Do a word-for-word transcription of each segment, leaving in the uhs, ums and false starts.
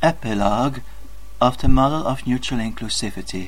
Epilogue of the model of neutral inclusivity.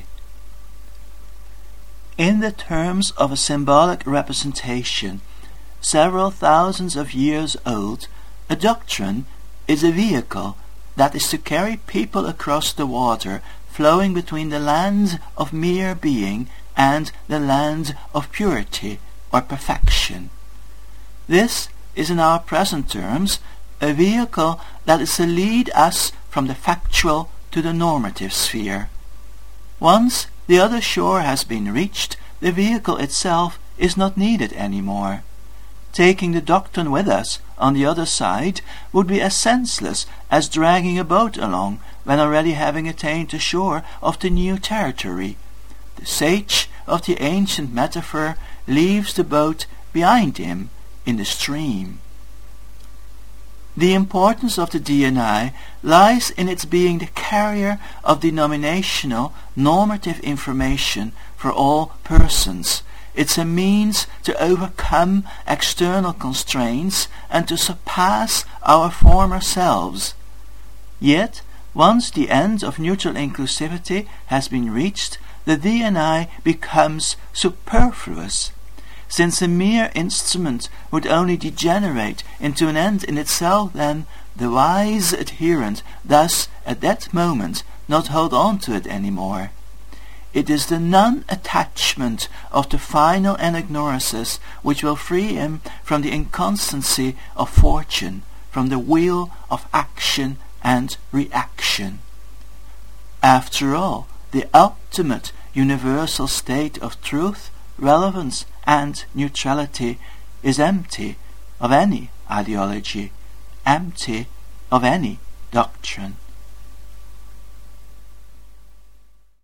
In the terms of a symbolic representation, several thousands of years old, a doctrine is a vehicle that is to carry people across the water flowing between the land of mere being and the land of purity or perfection. This is in our present terms a vehicle that is to lead us from the factual to the normative sphere. Once the other shore has been reached, the vehicle itself is not needed anymore. Taking the doctrine with us on the other side would be as senseless as dragging a boat along when already having attained the shore of the new territory. The sage of the ancient metaphor leaves the boat behind him in the stream. The importance of the D N I lies in its being the carrier of denominational normative information for all persons. It's a means to overcome external constraints and to surpass our former selves. Yet, once the end of neutral inclusivity has been reached, the D N I becomes superfluous. Since a mere instrument would only degenerate into an end in itself, then the wise adherent does at that moment not hold on to it any more. It is the non-attachment of the final anagnorisis which will free him from the inconstancy of fortune, from the wheel of action and reaction. After all, the ultimate universal state of truth, relevance, and neutrality is empty of any ideology, empty of any doctrine.